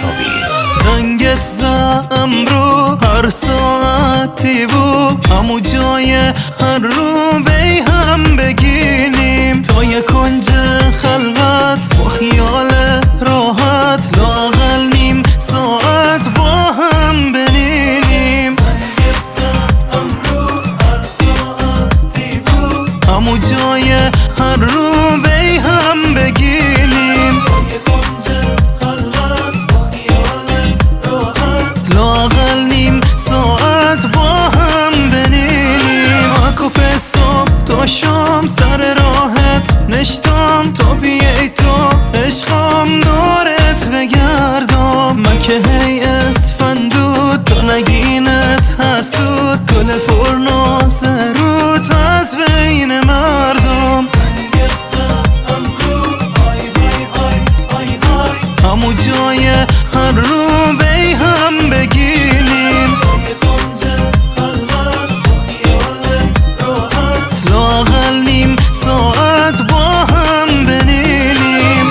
زنگت زم رو هر ساعتی بود، همو جای هر رو بی هم بگینیم تا یه کنج خلوت با خیال راحت، لااقل نیم ساعت با هم بنینیم. زنگت زم رو هر ساعتی بود، همو جای هر رو بی هم بگینیم تا یه کنج خلوت با خیال راحت، لااقل نیم ساعت با هم بنینیم. اکوف صبح تا شام سر راحت نشتم تا بیای تو عشقم دورت بگردم. من که هی اسفندود تو نگینت حسود، گل پرناز روت از بین مردم. زنگت زم رو آی وای آی آی آی، همو جای هر رو بی هم بگینیم تا یه کنج خلوت با خیال راحت، لااقل نیم ساعت با هم بنینیم.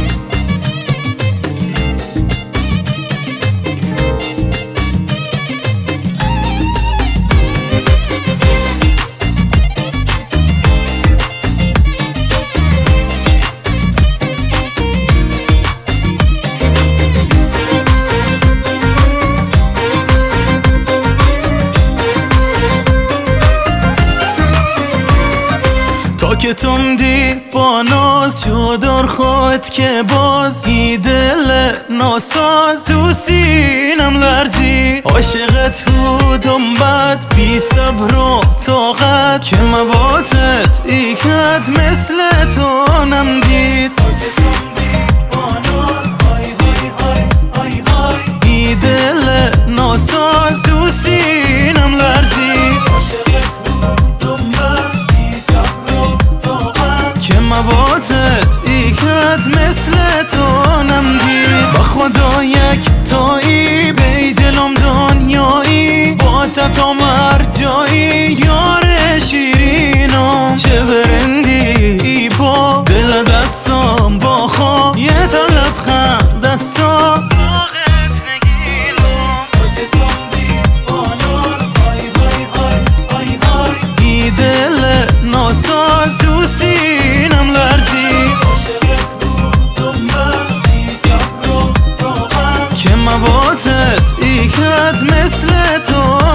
تا که تم دی با ناز جدار خود که باز ای دل ناساز تو سینم لرزی. عاشقت بودم بعد بی صبر و طاقت که مواتت ای کد مثل تو نمدید. ای دل ناساز تو سینم لرزی، مواتت ای کد مثل تو نمدید. با خدا یک تایی بی دلم دنیایی، با تا مر جایی یار شیرینم. چه برندی ای با دل دستم با خواه یه تا لبخند دستا باقت نگیرم. ای دل ناساز تو سینم لرزی، که مواتت ای کد مثل تو